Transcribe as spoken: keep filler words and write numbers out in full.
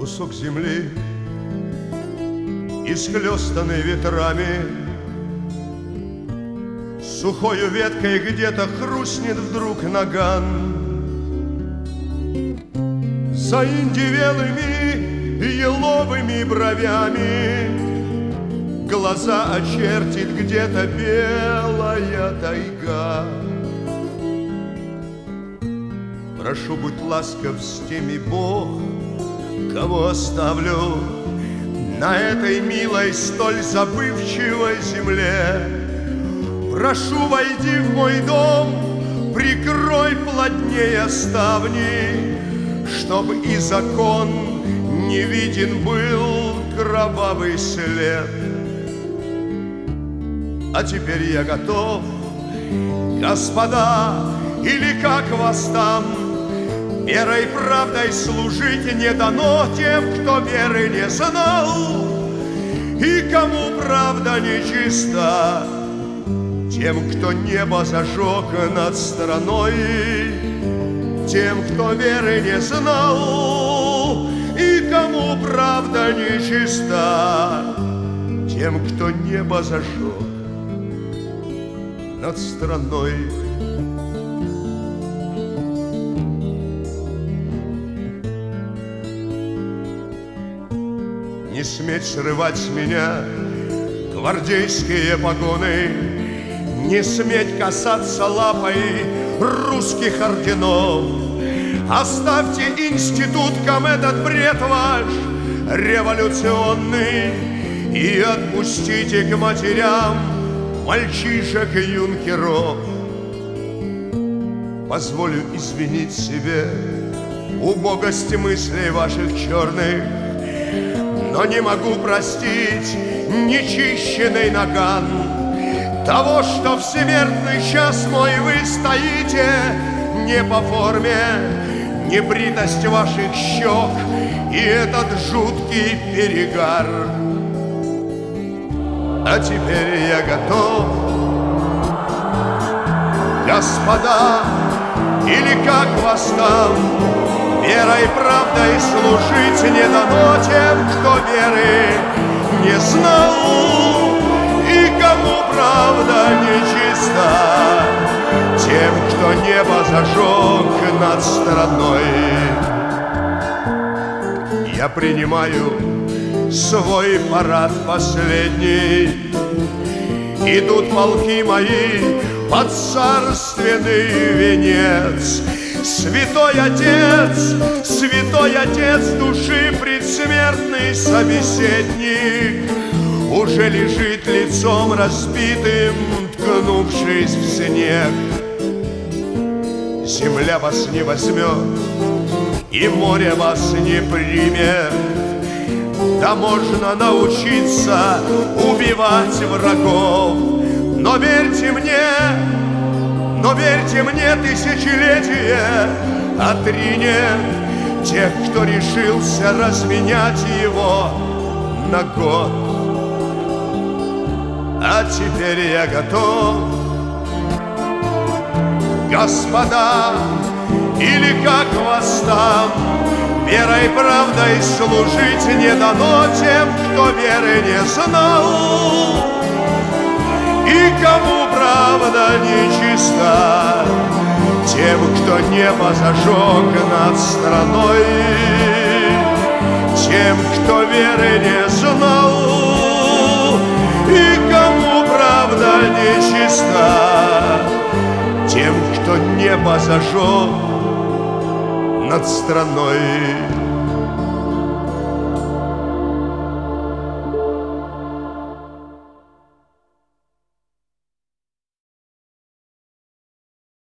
кусок земли, исхлёстанный ветрами. Сухою веткой где-то хрустнет вдруг наган. За индивелыми еловыми бровями глаза очертит где-то белая тайга. Прошу, будь ласков с теми, Бог, кого оставлю на этой милой, столь забывчивой земле. Прошу, войди в мой дом, прикрой плотнее ставни, чтоб и закон не виден был кровавый след. А теперь я готов, господа, или как вас там, верой и правдой служить не дано тем, кто веры не знал, и кому правда нечиста, тем, кто небо зажег над страной, тем, кто веры не знал, и кому правда нечиста, тем, кто небо зажег над страной. Не сметь срывать с меня гвардейские погоны, не сметь касаться лапой русских орденов. Оставьте институткам этот бред ваш революционный и отпустите к матерям мальчишек и юнкеров. Позволю извинить себе убогость мыслей ваших черных, но не могу простить нечищенный наган того, что в смертный час мой вы стоите не по форме, небритость ваших щек и этот жуткий перегар. А теперь я готов, господа, или как вас там, верой и правдой служить не дано тем, кто веры не знал, и кому правда нечиста, тем, кто небо зажег над страной. Я принимаю свой парад последний, идут полки мои под царственный венец. Святой Отец, Святой Отец души предсмертный собеседник уже лежит лицом разбитым, ткнувшись в снег. Земля вас не возьмет, и море вас не примет. Да можно научиться убивать врагов, но верьте мне, но верьте мне, тысячелетие отринет тех, кто решился разменять его на год. А теперь я готов, господа, или как вас там, верой и правдой служить не дано тем, кто веры не знал, и кому правда нечиста, тем, кто небо зажег над страной, тем, кто веры не знал, и кому правда нечиста, тем, кто небо зажег над страной.